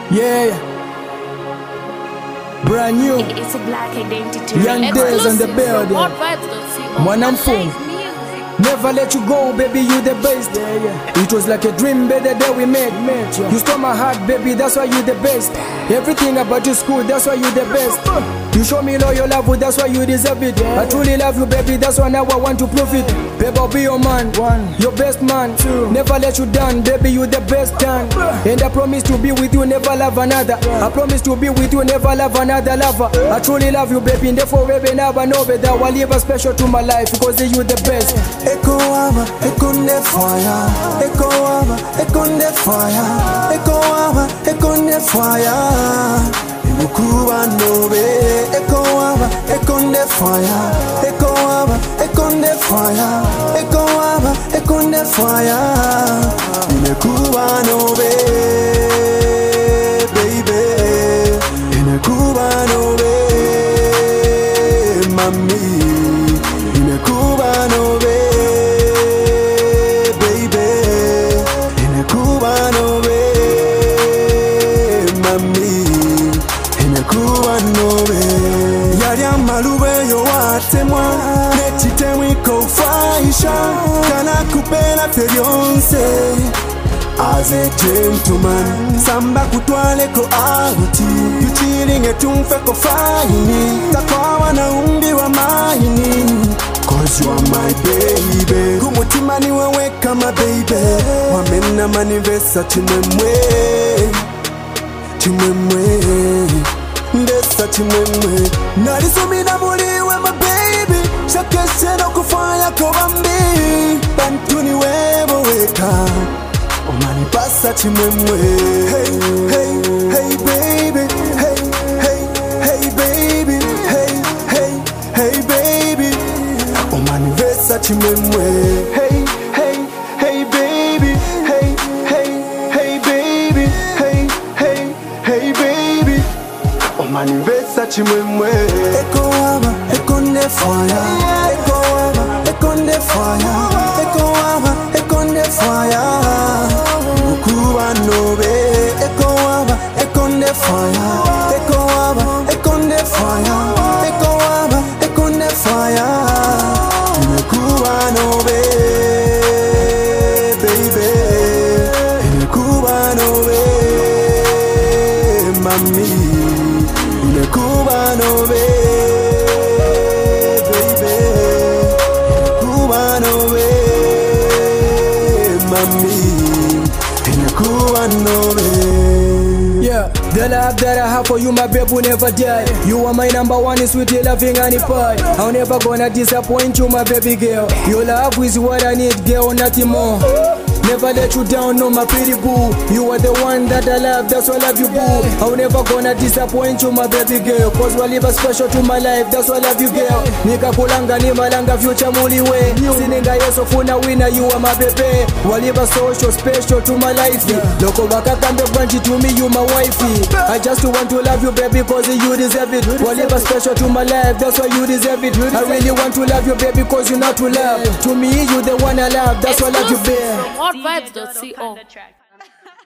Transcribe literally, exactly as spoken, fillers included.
Yeah, brand new. It's a black identity. Young days on the building. One and full. Never let you go, baby, you the best. Yeah, yeah. It was like a dream, baby, that we made. Yeah. You stole my heart, baby, that's why you the best. Everything about you school, that's why you the best. You show me loyal love, that's why you deserve it. Yeah. I truly love you, baby, that's why now I want to prove it. Baby, I'll be your man, one, your best man. Two. Never let you down, baby, you the best man. And I promise to be with you, never love another. I promise to be with you, never love another lover. I truly love you, baby, and therefore, baby, never know that I will leave a special to my life because you the best. Echo ama, echo ne fire. Echo ama, echo ne fire. Echo ama, echo ne fire. Ibukuba nobe. Echo ama, echo ne fire. Echo ama, echo ne fire. Echo ama, echo ne fire. Ibukuba nobe, baby. Ibukuba nobe, mami. Ibukuba nobe. Malube yo watemwa Nechitewi kofaisha Kana kupela terionse As a gentleman Samba kutwale ko ahuti Yuchiringe tumfe ko faini Takwawa na umbi wa mahini Cause you are my baby Kumutima ni wewe kama baby Wamena manivesa chimemwe Chimemwe Ndesa chimemwe Narisumina muliwe my baby Shakeshe no kufanya kobambi Bantuni webo weka Omani pasa chimemwe Hey, hey, hey baby Hey, hey, hey baby Hey, hey, hey baby Omani vesa chimemwe Hey, hey, hey baby Hey, hey, hey baby Hey, hey, hey baby Manivesa chimemwe Eko ama, eko ne fire Eko ama, eko ne fire Eko ama, eko ne fire Ukuba nobe Eko ama, eko ne fire Eko ama, eko ne fire Eko ama, eko ne fire Ukuba nobe Baby Ukuba nobe Mami Cubano be, baby. Cubano be, mami. In a Cubano be. Yeah, the love that I have for you, my babe, will never die. You are my number one, sweet loving honey pie. I'm never gonna disappoint you, my baby girl. Your love is what I need, girl, nothing more. Never let you down, no my pretty boo. You are the one that I love, that's why I love you boo. I'm never gonna disappoint you my baby girl. Cause we live a special to my life, that's why I love you girl. Nika kulanga ni malanga future muliwe. Sininga yeso funa winner, you are my baby. We live a social special to my life. Loko wakakambe branchi to me, you my wifey. I just want to love you baby cause you deserve it. We live a special to my life, that's why you deserve it. I really want to love you baby cause you're not to love. To me you the one I love, that's why I love you baby. Vibes dot co